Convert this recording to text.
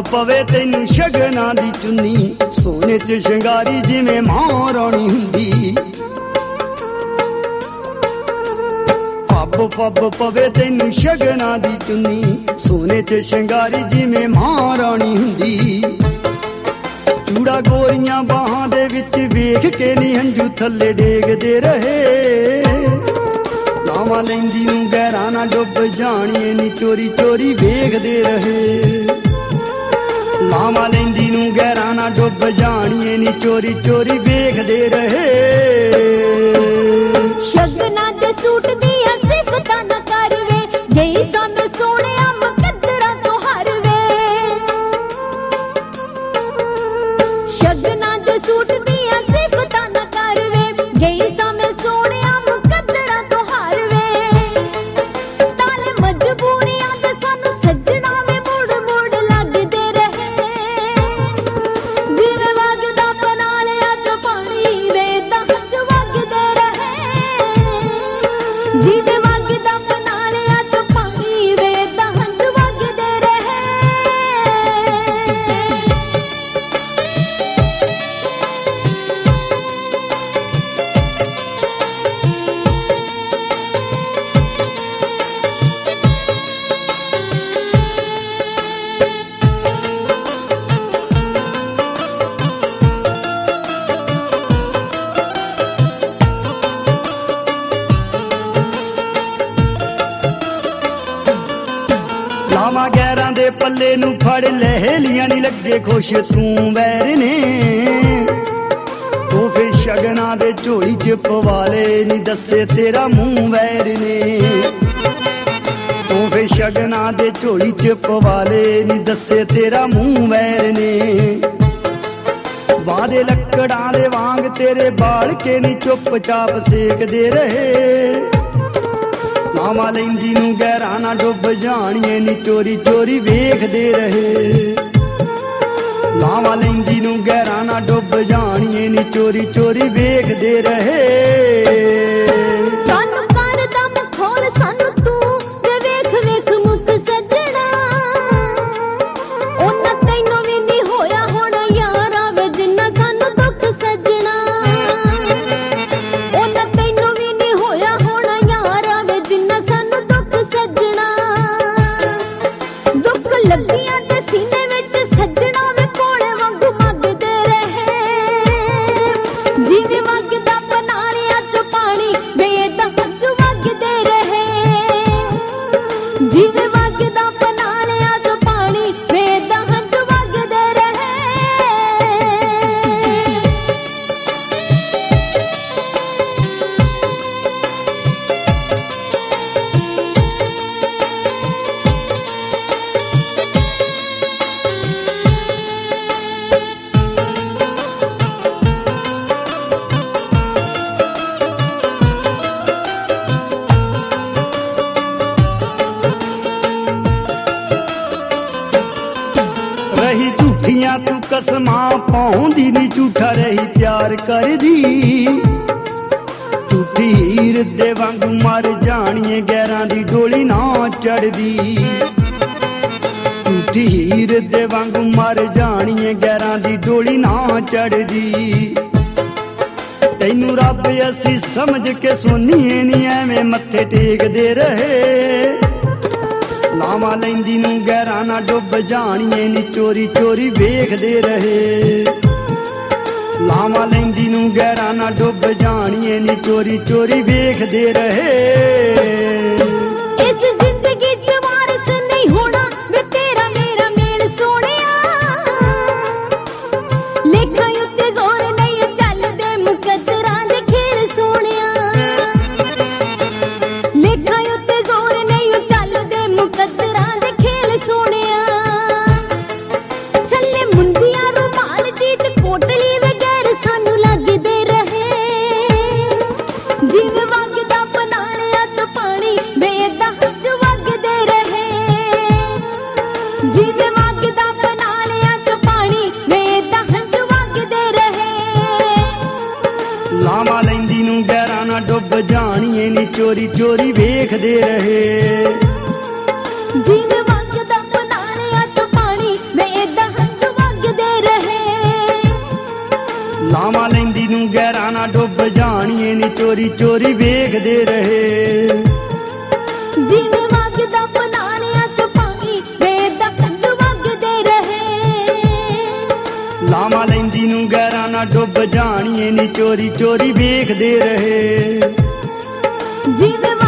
ਪਵੇ ਤੈਨੂੰ ਸ਼ਗਨਾਂ ਦੀ ਚੁੰਨੀ, ਸੋਨੇ ਚ ਸ਼ਿੰਗਾਰੀ ਜਿਵੇਂ ਮਹਾਰਾਣੀ ਹੁੰਦੀ। ਪੱਬ ਪਵੇ ਤੈਨੂੰ ਸ਼ਗਨਾਂ ਦੀ ਚੁੰਨੀ, ਸੋਨੇ ਚ ਸ਼ਿੰਗਾਰੀ ਜਿਵੇਂ ਮਹਾਰਾਣੀ ਹੁੰਦੀ। ਚੂੜਾ ਗੋਰੀਆਂ ਬਾਹਾਂ ਦੇ ਵਿੱਚ ਵੇਖ ਕੇ ਨੀ ਹੰਝੂ ਥੱਲੇ ਡੇਗਦੇ ਰਹੇ। ਲਾਵਾਂ ਲੈਂਦੀ ਨੂੰ ਗਹਿਰਾਂ ਨਾ ਡੁੱਬ ਜਾਣੀਏ ਨੀ ਚੋਰੀ ਚੋਰੀ ਵੇਖਦੇ ਰਹੇ। ਲਾਵਾਂ ਲੈਂਦੀ ਨੂੰ ਗਹਿਰਾਂ ਨਾ ਡੁੱਬ ਜਾਣੀਏ ਨੀ ਚੋਰੀ ਚੋਰੀ ਵੇਖਦੇ ਰਹੇ। ਸ਼ਗਨਾਂ ਦੇ ਸੂਟ ਦੀਆਂ ਸਿਫਤਾਂ ਨਾ ਕਰ ਵੇ, ਗਈ ਸਾਂ ਸੋਹਣਿਆ ਮੁਕੱਦਰਾਂ ਤੋਂ ਹਾਰ ਵੇ। ਸ਼ਗਨਾਂ ਦੇ ਸੂਟ ਦੀਆਂ ਸਿਫਤਾਂ ਨਾ ਕਰ ਵੇ, ਗਈ ਸਾਂ ਸੋਹਣਿਆ ਮੁਕੱਦਰਾਂ ਤੋਂ ਹਾਰ ਵੇ। ਤਾਲੇ ਮਜਬੂਰੀਆਂ ਦੇ ਸਾਨੂੰ ਸੱਜਣਾ ਵੇ ਮੁੜ ਮੁੜ ਲੱਗਦੇ ਰਹੇ। ਜਿਵੇਂ ਵਗਦਾ ਬਣਾ ਲਿਆ ਚ ਪਾਣੀ ਵੇ ਤਾਂ ਹੱਥ ਵਗਦੇ ਰਹੇ। ਜਿਵੇਂ ਵਗਦਾ ਬਣਾ ਲਿਆ ਚ ਪਾਣੀ ਵੇ ਤਾਂ ਹੱਥ ਵਗਦੇ ਰਹੇ। ਲਾਵਾਂ ਗੈਰਾਂ ਦੇ ਪੱਲੇ ਨੂੰ ਫੜ ਲਹਿਲੀਆਂ ਨੀ ਲੱਗੇ ਖੁਸ਼ ਤੂੰ ਵੈਰ ਨੇ। ਤੂੰ ਫਿਰ ਸ਼ਗਨਾਂ ਦੇ ਝੋਲੀ ਚ ਪਵਾਲੇ ਨੀ ਦੱਸੇ ਤੇਰਾ ਮੂੰਹ ਵੈਰ ਨੇ। ਤੂੰ ਫਿਰ ਸ਼ਗਨਾਂ ਦੇ ਝੋਲੀ ਚ ਪਵਾਲੇ ਨੀ ਦੱਸੇ ਤੇਰਾ ਮੂੰਹ ਵੈਰ ਨੇ। ਵਾਦੇ ਲੱਕੜਾਂ ਦੇ ਵਾਂਗ ਤੇਰੇ ਬਾਲ ਕੇ ਨੀ ਚੁੱਪ ਚਾਪ ਸੇਕਦੇ ਰਹੇ। ਲਾਵਾਂ ਲੈਂਦੀ ਨੂੰ ਗਹਿਰਾਂ ਨਾ ਡੁੱਬ ਜਾਣੀਏ ਨੀ ਚੋਰੀ ਚੋਰੀ ਵੇਖਦੇ ਰਹੇ। ਲਾਵਾਂ ਲੈਂਦੀ ਨੂੰ ਗਹਿਰਾਂ ਨਾ ਡੁੱਬ ਜਾਣੀਏ ਨੀ ਚੋਰੀ ਚੋਰੀ ਵੇਖਦੇ ਰਹੇ। ਸਾਨੂੰ ਕਰਦਾ ਮਖੌਲ ਸਾਨੂੰ ਤੂੰ ਵੇ ਵੇਖ ਵੇਖ ਮੁੱਕ ਸੱਜਣਾ। ਉਹਨਾਂ ਤੈਨੂੰ ਵੀ ਨੀ ਹੋਇਆ ਹੋਣਾ ਯਾਰਾ ਵੇ ਜਿੰਨਾ ਸਾਨੂੰ ਦੁੱਖ ਸੱਜਣਾ। ਉਹਨਾਂ ਤੈਨੂੰ ਵੀ ਨੀ ਹੋਇਆ ਹੋਣਾ ਯਾਰਾ ਵੇ ਜਿੰਨਾ ਸਾਨੂੰ ਦੁੱਖ ਸੱਜਣਾ। ਦੁੱਖ ਲੱਗੀਆਂ ਤੇ ਸੀਨੇ ਵਿੱਚ ਸੱਜਣਾ ਵੇ ਕੋਲੇ ਵਾਂਗੂ ਮੰਗਦੇ ਰਹੇ। ਜਿਵੇਂ ਵਗਦਾ ਬਣਾ ਲਿਆ ਚ ਪਾਣੀ ਵੇ ਏਦਾਂ ਹੱਥ ਵਗਦੇ ਰਹੇ। ਜਿਵੇਂ ਵਗਦਾ ਬਣਾ ਲਿਆ ਚ ਪਾਣੀ ਵੇ ਏਦਾਂ ਹੱਥ ਵਗਦੇ ਰਹੇ। ਰਹੀ ਝੂਠੀਆਂ ਤੂੰ ਕਸਮਾਂ ਪਾਉਂਦੀ ਨੀ ਝੂਠਾ ਰਹੀ ਪਿਆਰ ਕਰਦੀ। ਝੂਠੀ ਹੀਰ ਦੇ ਵਾਂਗੂ ਮਰ ਜਾਣੀਏ ਗੈਰਾਂ ਦੀ ਡੋਲੀ ਨਾ ਚੜਦੀ। ਝੂਠੀ ਹੀਰ ਦੇ ਵਾਂਗੂ ਮਰ ਜਾਣੀਏ ਗੈਰਾਂ ਦੀ ਡੋਲੀ ਨਾ ਚੜਦੀ। ਤੈਨੂੰ ਰੱਬ ਅਸੀਂ ਸਮਝ ਕੇ ਸੋਨੀਏ ਨੀ ਐਵੇਂ ਮੱਥੇ ਟੇਕਦੇ ਰਹੇ। ਲਾਵਾਂ ਲੈਂਦੀ ਨੂੰ ਗਹਿਰਾਂ ਨਾ ਡੁੱਬ ਜਾਣੀਏ ਨੀ ਚੋਰੀ ਚੋਰੀ ਵੇਖਦੇ ਰਹੇ। ਲਾਵਾਂ ਲੈਂਦੀ ਨੂੰ ਗਹਿਰਾਂ ਨਾ ਡੁੱਬ ਜਾਣੀਏ ਨੀ ਚੋਰੀ ਚੋਰੀ ਵੇਖਦੇ ਰਹੇ। ਇਸ ਜ਼ਿੰਦਗੀ ਚ ਵਾਰਿਸ ਨਹੀਂ ਹੋਣਾ ਵੇ ਤੇਰਾ ਮੇਰਾ ਮੇਲ ਸੋਹਣਿਆ। ਲੇਖਾਂ ਉੱਤੇ ਜ਼ੋਰ ਨਹੀਂ ਚੱਲਦੇ ਮੁਕੱਦਰਾਂ ਦੇ ਖੇਲ ਸੋਹਣਿਆ। ਲੇਖਾਂ ਉੱਤੇ ਜ਼ੋਰ ਨਹੀਂ ਚੱਲਦੇ ਮੁਕੱਦਰਾਂ ਦੇ ਖੇਲ ਸੋਹਣਿਆ। ਛੱਲੇ ਮੁੰਦੀਆਂ ਰੁਮਾਲ ਜੀਤ ਕੋਟਲੀ ਵਗੈਰ ਸਾਨੂੰ ਲੱਗਦੇ ਰਹੇ। ਜਿਵੇਂ ਵਗਦਾ ਬਣਾ ਲਿਆ ਚ ਪਾਣੀ ਵੇ ਏਦਾਂ ਹੱਥ ਵਗਦੇ ਰਹੇ। ਜਿਵੇਂ ਵਗਦਾ ਬਣਾ ਲਿਆ ਚ ਪਾਣੀ ਵੇ ਏਦਾਂ ਹੱਥ ਵਗਦੇ ਰਹੇ। ਲਾਵਾਂ ਲੈਂਦੀ ਨੂੰ ਗਹਿਰਾਂ ਨਾ ਡੁੱਬ ਜਾਣੀਏ ਨੀ ਚੋਰੀ ਚੋਰੀ ਵੇਖਦੇ ਰਹੇ। ਜਿਵੇਂ ਵਗਦਾ ਬਣਾ ਲਿਆ ਚ ਪਾਣੀ ਵੇ ਏਦਾਂ ਲਾਵਾਂ ਲੈਂਦੀ ਨੂੰ ਗਹਿਰਾਂ ਨਾ ਡੁੱਬ ਜਾਣੀਏ ਨੀ ਚੋਰੀ ਚੋਰੀ ਵੇਖਦੇ ਰਹੇ। ਜਿਵੇਂ ਵਗਦਾ ਪਨਾਣਿਆਂ ਚ ਪਾਣੀ ਵੇ ਦਾ ਕੰਜ ਵਗਦੇ ਰਹੇ। ਲਾਵਾਂ ਲੈਂਦੀ ਨੂੰ ਗਹਿਰਾਂ ਨਾ ਡੁੱਬ ਜਾਣੀਏ ਨੀ ਚੋਰੀ ਚੋਰੀ ਵੇਖਦੇ ਰਹੇ। ਜਿਵੇਂ